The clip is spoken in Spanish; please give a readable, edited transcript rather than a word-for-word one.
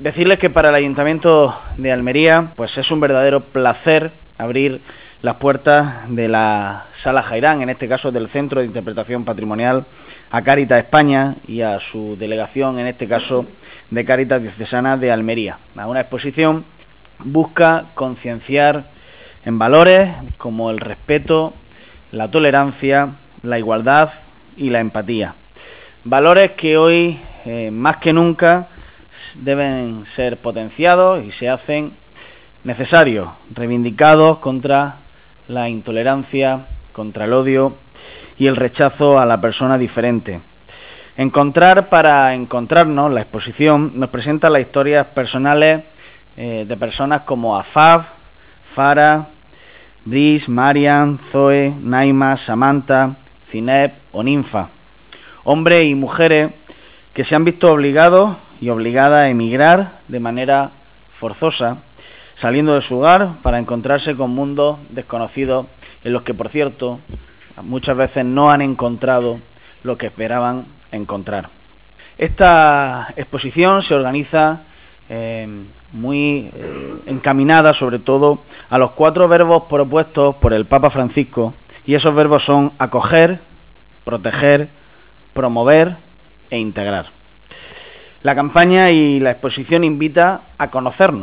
Decirles que para el Ayuntamiento de Almería pues es un verdadero placer abrir las puertas de la Sala Jairán, en este caso del Centro de Interpretación Patrimonial, a Cáritas España y a su delegación, en este caso de Cáritas Diocesana de Almería. Una exposición busca concienciar en valores como el respeto, la tolerancia, la igualdad y la empatía. Valores que hoy, más que nunca, deben ser potenciados y se hacen necesarios, reivindicados contra la intolerancia, contra el odio y el rechazo a la persona diferente. Encontrar para encontrarnos, la exposición nos presenta las historias personales de personas como Afaf, Farah, Brice, Marian, Zoe, Naima, Samantha, Zineb o Ninfa. Hombres y mujeres que se han visto obligados y obligadas a emigrar de manera forzosa, saliendo de su hogar para encontrarse con mundos desconocidos en los que, por cierto, muchas veces no han encontrado lo que esperaban encontrar. Esta exposición se organiza muy encaminada sobre todo a los 4 verbos propuestos por el Papa Francisco, y esos verbos son acoger, proteger, promover e integrar. La campaña y la exposición invita a conocernos